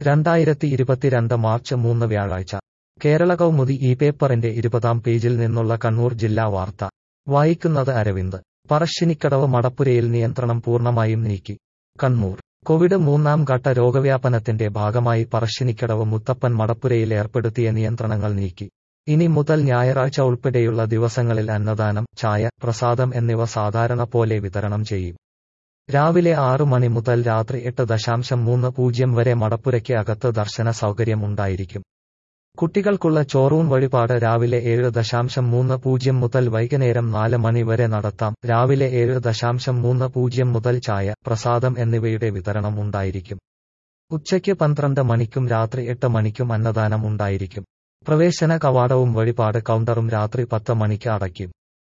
2022 March 3 വ്യാഴാഴ്ച കേരള കൗമുദി ഈ പേപ്പറിന്റെ 20-ാം പേജിൽ നിന്നുള്ള കണ്ണൂർ ജില്ലാ വാർത്ത വായിക്കുന്നത് അരവിന്ദ്. പറശ്ശിനിക്കടവ് മടപ്പുരയിൽ നിയന്ത്രണം പൂർണ്ണമായും നീക്കി. കണ്ണൂർ. കോവിഡ് മൂന്നാം ഘട്ട രോഗവ്യാപനത്തിന്റെ ഭാഗമായി പറശ്ശിനിക്കടവ് മുത്തപ്പൻ മടപ്പുരയിൽ ഏർപ്പെടുത്തിയ നിയന്ത്രണങ്ങൾ നീക്കി. ഇനി മുതൽ ഞായറാഴ്ച ഉൾപ്പെടെയുള്ള ദിവസങ്ങളിൽ അന്നദാനം, ചായ, പ്രസാദം എന്നിവ സാധാരണ പോലെ വിതരണം ചെയ്യും. രാവിലെ 6 മണി മുതൽ രാത്രി 8:30 വരെ മടപ്പുരയ്ക്ക് അകത്ത് ദർശന സൗകര്യം ഉണ്ടായിരിക്കും. കുട്ടികൾക്കുള്ള ചോറൂൺ വഴിപാട് രാവിലെ 7:30 മുതൽ വൈകുന്നേരം 4 മണി വരെ നടത്താം. രാവിലെ 7:30 മുതൽ ചായ, പ്രസാദം എന്നിവയുടെ വിതരണം ഉണ്ടായിരിക്കും. ഉച്ചയ്ക്ക് 12 മണിക്കും രാത്രി 8 മണിക്കും അന്നദാനം ഉണ്ടായിരിക്കും. പ്രവേശന കവാടവും വഴിപാട് കൗണ്ടറും രാത്രി 10 മണിക്ക് അടയ്ക്കും.